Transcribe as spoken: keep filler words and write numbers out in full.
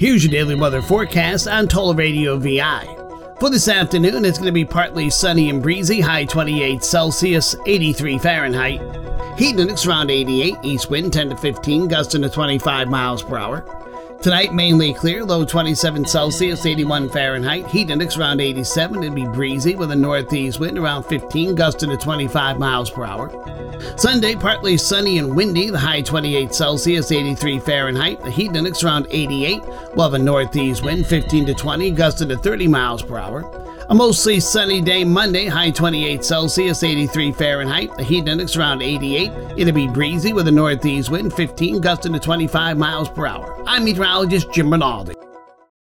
Here's your daily weather forecast on Total Radio V I. For this afternoon, it's going to be partly sunny and breezy, high twenty-eight Celsius, eighty-three Fahrenheit. Heat index around eighty-eight, east wind ten to fifteen, gusting to twenty-five miles per hour. Tonight, mainly clear, low twenty-seven Celsius, eighty-one Fahrenheit. Heat index around eighty-seven, it'll be breezy with a northeast wind around fifteen, gusting to twenty-five miles per hour. Sunday, partly sunny and windy, the high twenty-eight Celsius, eighty-three Fahrenheit. The heat index around eighty-eight, we'll have a northeast wind fifteen to twenty, gusting to thirty miles per hour. A mostly sunny day Monday, high twenty-eight Celsius, eighty-three Fahrenheit. The heat index around eighty-eight. It'll be breezy with a northeast wind fifteen, gusting to twenty-five miles per hour. I'm meteorologist Jim Rinaldi.